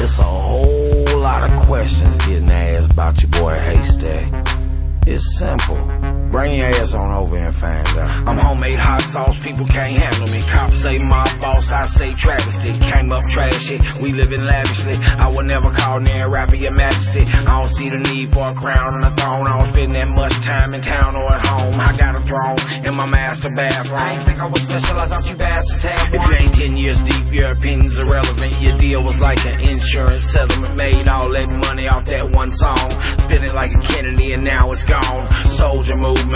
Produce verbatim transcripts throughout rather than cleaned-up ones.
It's a whole lot of questions getting asked about your boy Haystack. It's simple. Bring your ass on over and find out. I'm homemade hot sauce, people can't handle me. Cops say my boss, I say travesty. Came up trashy, we living lavishly. I would never call near rapper your majesty. I don't see the need for a crown and a throne. I don't spend that much time in town or at home. I got a throne in my master bathroom. I ain't think I was special, I thought you bastards had one. If you ain't ten years deep, your opinion's irrelevant. Your deal was like an insurance settlement. Made all that money off that one song. Spent it like a Kennedy and now it's gone. Soldier movement.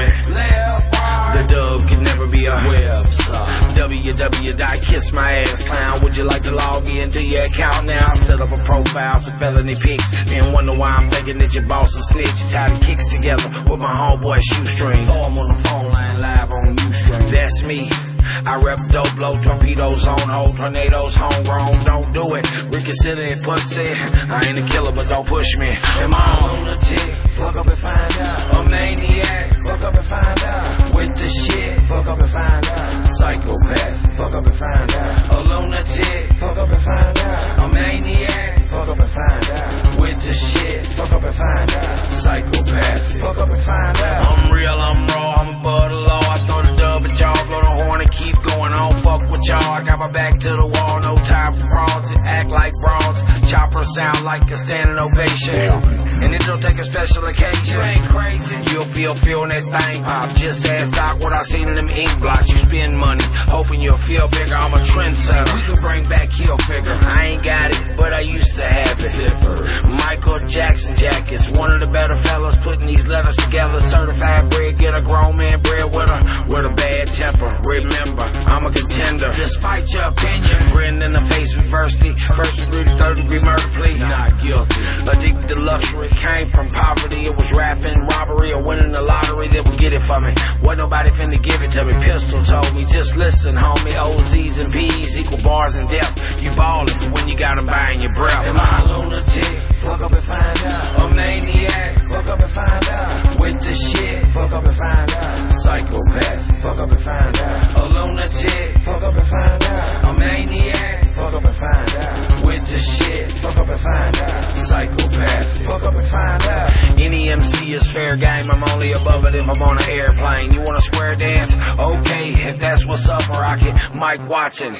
The dub can never be a website. w w w dot kiss my ass clown. Would you like to log into your account now? Set up a profile, some felony pics. Then wonder why I'm thinking that your boss is snitch. Tie the kicks together with my homeboy shoestrings. Oh, I'm on the phone line live on Ustream. That's me. I rep dope, blow torpedoes on hold, tornadoes homegrown, don't do it. Ricky City and pussy, I ain't a killer, but don't push me. Am I a lunatic? Fuck up and find out. A maniac? Fuck up and find out. With the shit? Fuck up and find out. Psychopath? Fuck up and find out. A lunatic? Fuck up and find out. A maniac? Fuck up and find out. With the shit? Fuck up and find out. Psychopath? Fuck up and find out. I'm real, I'm raw, I'm above the law. I throw the dub at y'all, blow the horn and keep going on. Fuck with y'all, I got my back to the wall. No time for frauds that act like frauds. Chopper sound like a standing ovation. Yeah. And it don't take a special occasion. You ain't crazy. You'll feel feeling that thing pop. Just ask Doc what I seen in them ink blots. You spend money, hoping you'll feel bigger. I'm a trendsetter. We can bring back Kill Figure. I ain't got it, but I used to have it. Michael Jackson jackets. One of the better fellas putting these letters together. Certified bread, get a grown man bread with a, with a bad temper. Remember, I'm a contender. Despite your opinion, grin in the face with adversity. First degree to third degree murder plea. Not guilty. Addicted to luxury. Came from poverty. It was rapping, robbery, or winning the lottery that would get it for me. Wasn't nobody finna give it to me. Pistol told me, just listen, homie. O Z's and P's equal bars and depth. You ballin' when you got them buying your breath. Am I a lunatic? Fuck up and find out. A maniac? Fuck up and find out. With the shit? Fuck up and find out. Psychopath? Fuck up and find out. A lunatic? Fuck up and find out. A maniac? Fuck up and find out. With the shit? Fuck up and find out. Psychopath? Fuck up and find out. Any M C is fair game. I'm only above it if I'm on an airplane. You want a square dance? Okay, if that's what's up, or I can Mike Watson.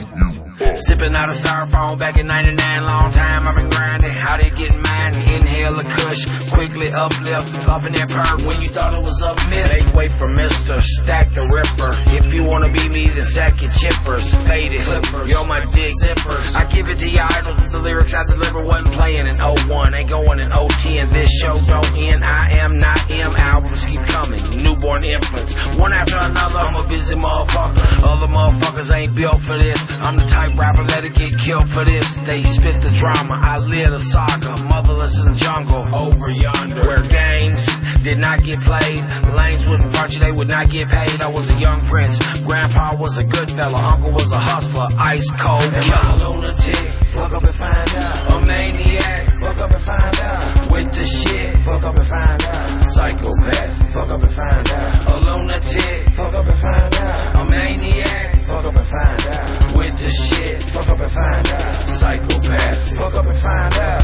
Sipping out a styrofoam back in ninety-nine, long time I've been grinding. How they get mine? Inhale a kush, quickly uplift, off in that perk. When you thought it was up mid, they wait for Mister Stack the Ripper. If you wanna be me, then sack your chippers, faded clippers, yo my dick zippers. I give it to your idols, the lyrics I deliver wasn't playing in oh one, ain't going in oh ten. This show don't end, I am not M. Albums keep coming, newborn infants, one after another. I'm a busy motherfucker. Other motherfuckers ain't built for this. I'm the type rapper let it get killed for this. They spit the drama, I live the saga. Motherless in the jungle, over yonder, where games did not get played. Lanes wouldn't front you, they would not get paid. I was a young prince, grandpa was a good fella, uncle was a hustler, ice cold killer. Am I a lunatic? Fuck up and find out. A maniac? Fuck up and find out. With the shit? Fuck up and find out. Psychopath? Fuck up and find out. A lunatic? Fuck up and find out. A maniac? Fuck up and find out. With the shit? Fuck up and find out. Psychopath? Fuck up and find out.